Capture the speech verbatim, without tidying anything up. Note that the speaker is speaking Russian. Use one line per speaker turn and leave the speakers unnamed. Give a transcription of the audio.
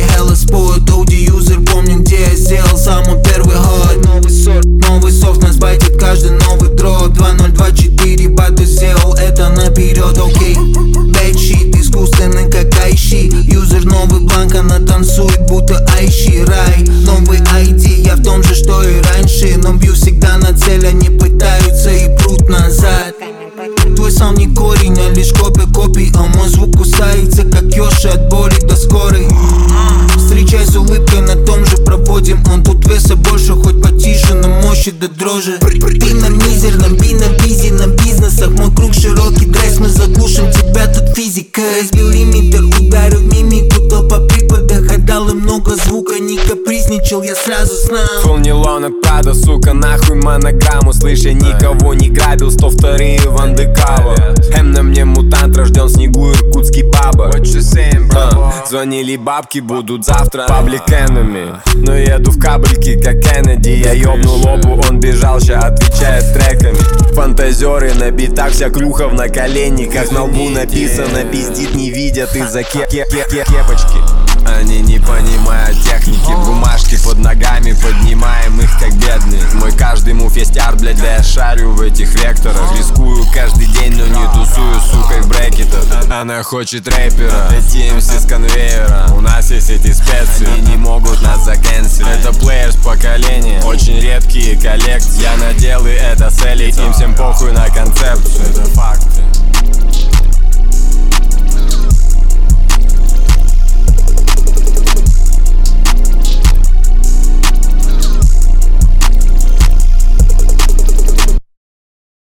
hella спот. Оуди юзер, помню, где я сделал самый первый ход. Новый сорт, новый софт, нас байтит каждый новый дроп. Два ноль два четыре, бату сделал это наперед, окей. Бэдшит, искусственный как айши. Юзер, новый бланк, она танцует, будто айши. Рай, новый ай ди, я в том же, что и раньше. Но бью всегда на цель, они пытаются и прут назад. Твой саунд не корень, а лишь копия копий. А мой звук кусается, как Йоши, от боли до скорой. Встречай с улыбкой, на том же проводим. Он тут веса больше, хоть потише, но мощи до дрожи. Ты на мизерном, би на бизи, на бизнесах. Мой круг широкий, драйс, мы заглушим тебя, тут физика. Разбил лимитер, ударил в мимику, то по припадах. Отдал им много звука, не капризничал, я сразу знал.
Фул нейлон от Прада, сука, нахуй монограмму. Слышь, я никого не грабил, сто вторые Ван де Кава. Эм на мне мутант, рожден в снегу, иркутский баба. uh, Звонили бабки, будут завтра Public Enemy. Но еду в кабельке, как Кеннеди. Я ёбнул лобу, он бежал, ща отвечает треками. Фантазеры на битах, вся клюха в наколенниках. На лбу написано, пиздит, не видят из-за кепочки. Они не понимают техники, бумажки под ногами, поднимаем их как бедные. Мой каждый мув есть арт, блядь, да я шарю в этих векторах. Рискую каждый день, но не тусую, сукой в брекетах. Она хочет рэпера, эти эм си с конвейера. У нас есть эти специи, они не могут нас закэнселить. Это плеерс поколения, очень редкие коллекции. Я надел и это селить, им всем похуй на концепцию. Это факты.